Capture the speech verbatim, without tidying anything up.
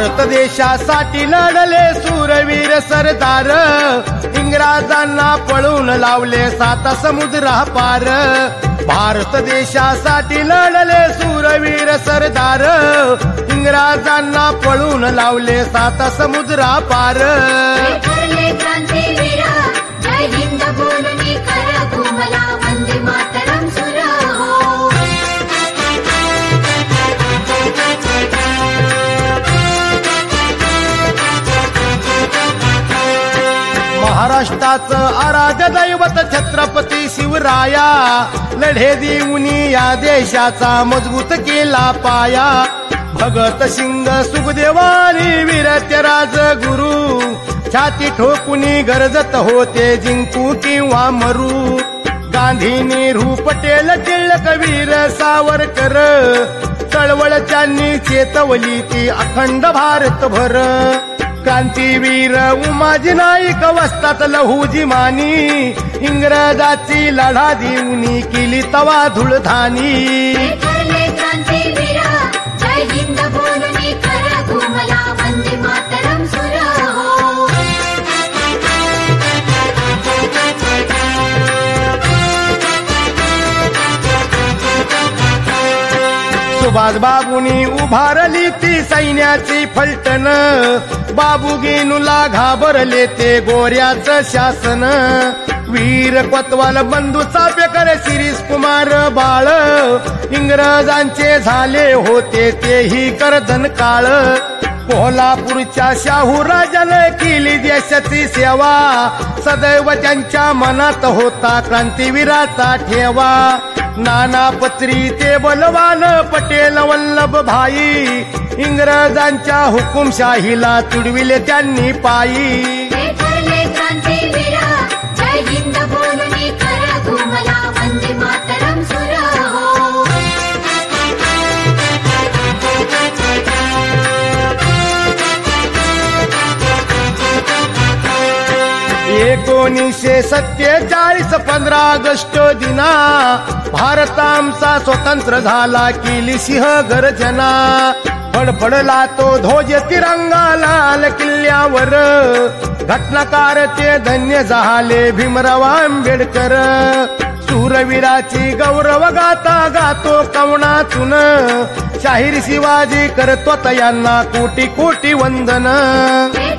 भारत देशासाठी लढले सूरवीर सरदार, इंग्रजांना पळून लावले सात समुद्रा पार। भारत देशासाठी लढले सूरवीर सरदार, इंग्रजांना पळून लावले सात समुद्रा पार। क्रांतीवीरा जय हिंद बोलणी कर घुमला वंदे मातरम सुर हो। महाराष्ट्राचं आराध्य दैवत छत्रपती शिवराया, लढे देऊनी या देशाचा मजबूत केला पाया। भगत सिंग सुखदेवानी वीरत्य राजगुरु, छाती ठोकुनी गरजत होते जिंकू किंवा मरू। गांधी नेहरू पटेल टिळक वीर सावरकर, चळवळच्यांनी चेतवली ती अखंड भारतभर। क्रांतीवीर उमाजी नाईक वस्तात लहुजी मानी, इंग्रजाची लढा देऊनी केली तवा धुळधानी। क्रांतीवीरा जय हिंद बोलणी कर घुमला वंदे मातरम सुर हो। सुभाष बाबूंनी उभारली ती सैन्याची फलटण, बाबू गेनूला घाबरले ते गोऱ्याचं शासन। वीर कोतवाल बंधू चापेकर शिरीष कुमार बाळ, इंग्रजांचे झाले होते तेही कर्दन काळ। कोल्हापूरच्या शाहू राजाने केली देशाची सेवा, सदैव त्यांच्या मनात होता क्रांतीवीराचा ठेवा। नाना पत्री ते बलवान पटेल वल्लभ भाई, इंग्रजांच्या हुकुमशाहीला तुडविले त्यांनी पायी। क्रांतीवीरा जय हिंद बोलणी कर घुमला वंदे मातरम सुर हो। एकोणीसशे सत्तेचाळीस पंधरा ऑगस्ट दिना, भारत आमचा स्वतंत्र झाला केली सिंह गर्जना। फडफडला तो ध्वज तिरंगा लाल किल्ल्यावर, घटनाकार ते धन्य झाले भीमराव आंबेडकर। सूरवीराची गौरव गाता गातो कवनातून, शाहीर शिवाजी करतो यांना कोटी कोटी वंदन।